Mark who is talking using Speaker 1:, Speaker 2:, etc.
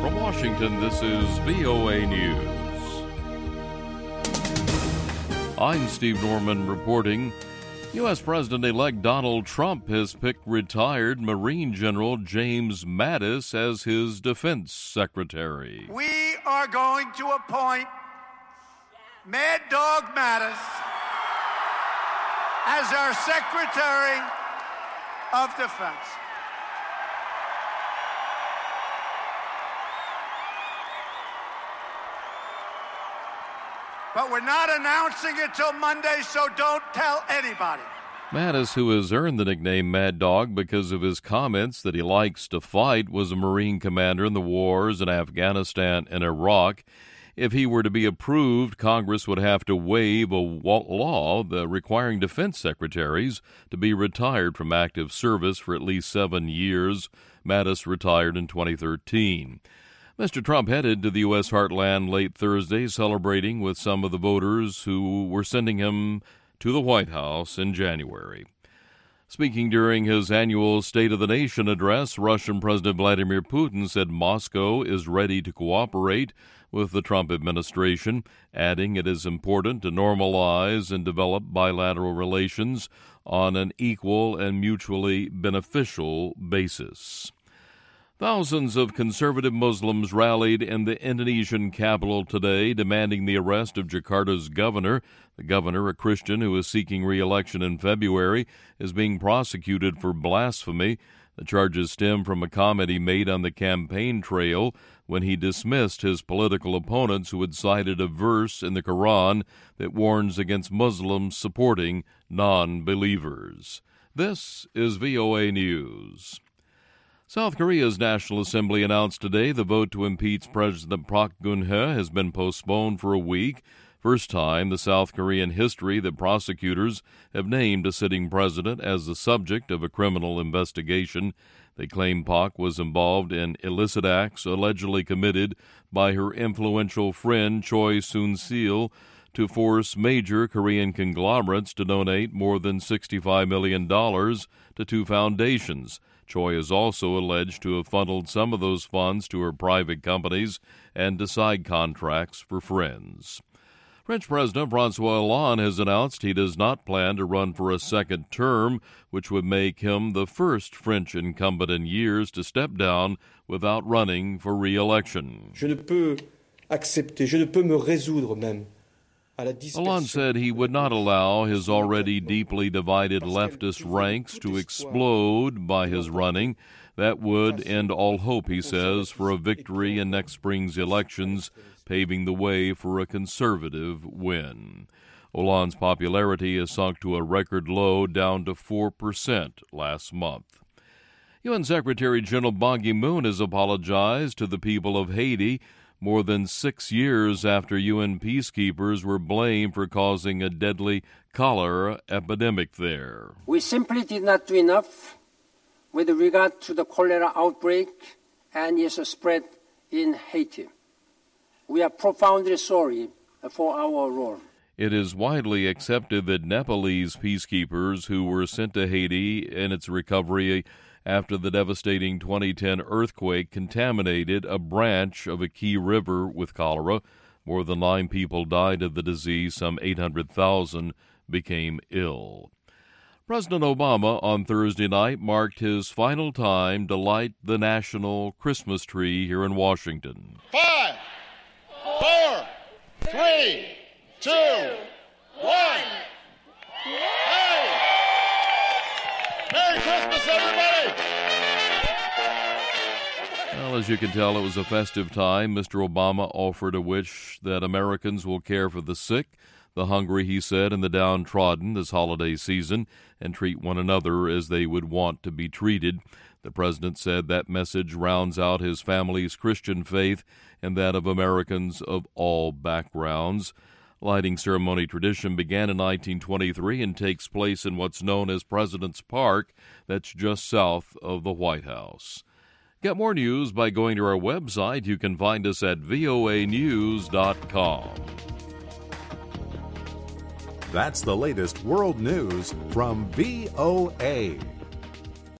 Speaker 1: From Washington, this is VOA News. I'm Steve Norman reporting. U.S. President-elect Donald Trump has picked retired Marine General James Mattis as his defense secretary.
Speaker 2: We are going to appoint Mad Dog Mattis as our Secretary of Defense. But we're not announcing it till Monday, so don't tell anybody.
Speaker 1: Mattis, who has earned the nickname Mad Dog because of his comments that he likes to fight, was a Marine commander in the wars in Afghanistan and Iraq. If he were to be approved, Congress would have to waive a law requiring defense secretaries to be retired from active service for at least 7 years. Mattis retired in 2013. Mr. Trump headed to the U.S. heartland late Thursday, celebrating with some of the voters who were sending him to the White House in January. Speaking during his annual State of the Nation address, Russian President Vladimir Putin said Moscow is ready to cooperate with the Trump administration, adding it is important to normalize and develop bilateral relations on an equal and mutually beneficial basis. Thousands of conservative Muslims rallied in the Indonesian capital today, demanding the arrest of Jakarta's governor. The governor, a Christian who is seeking re-election in February, is being prosecuted for blasphemy. The charges stem from a comment he made on the campaign trail when he dismissed his political opponents who had cited a verse in the Quran that warns against Muslims supporting non-believers. This is VOA News. South Korea's National Assembly announced today the vote to impeach President Park Geun-hye has been postponed for a week. First time in South Korean history that prosecutors have named a sitting president as the subject of a criminal investigation. They claim Park was involved in illicit acts allegedly committed by her influential friend Choi Soon-sil to force major Korean conglomerates to donate more than $65 million to two foundations. Choi is also alleged to have funneled some of those funds to her private companies and to side contracts for friends. French President François Hollande has announced he does not plan to run for a second term, which would make him the first French incumbent in years to step down without running for re-election.
Speaker 3: Je ne peux me résoudre même.
Speaker 1: Hollande said he would not allow his already deeply divided leftist ranks to explode by his running. That would end all hope, he says, for a victory in next spring's elections, paving the way for a conservative win. Hollande's popularity has sunk to a record low, down to 4% last month. UN Secretary General Ban Ki-moon has apologized to the people of Haiti more than 6 years after UN peacekeepers were blamed for causing a deadly cholera epidemic there.
Speaker 4: We simply did not do enough with regard to the cholera outbreak and its spread in Haiti. We are profoundly sorry for our role.
Speaker 1: It is widely accepted that Nepalese peacekeepers who were sent to Haiti in its recovery after the devastating 2010 earthquake contaminated a branch of a key river with cholera. More than 9 people died of the disease. Some 800,000 became ill. President Obama on Thursday night marked his final time to light the national Christmas tree here in Washington.
Speaker 5: 5, 4, 3, 2, 1. Hey! Merry Christmas, everybody!
Speaker 1: Well, as you can tell, it was a festive time. Mr. Obama offered a wish that Americans will care for the sick, the hungry, he said, and the downtrodden this holiday season, and treat one another as they would want to be treated. The president said that message rounds out his family's Christian faith and that of Americans of all backgrounds. Lighting ceremony tradition began in 1923 and takes place in what's known as President's Park, that's just south of the White House. Get more news by going to our website. You can find us at voanews.com.
Speaker 6: That's the latest world news from VOA.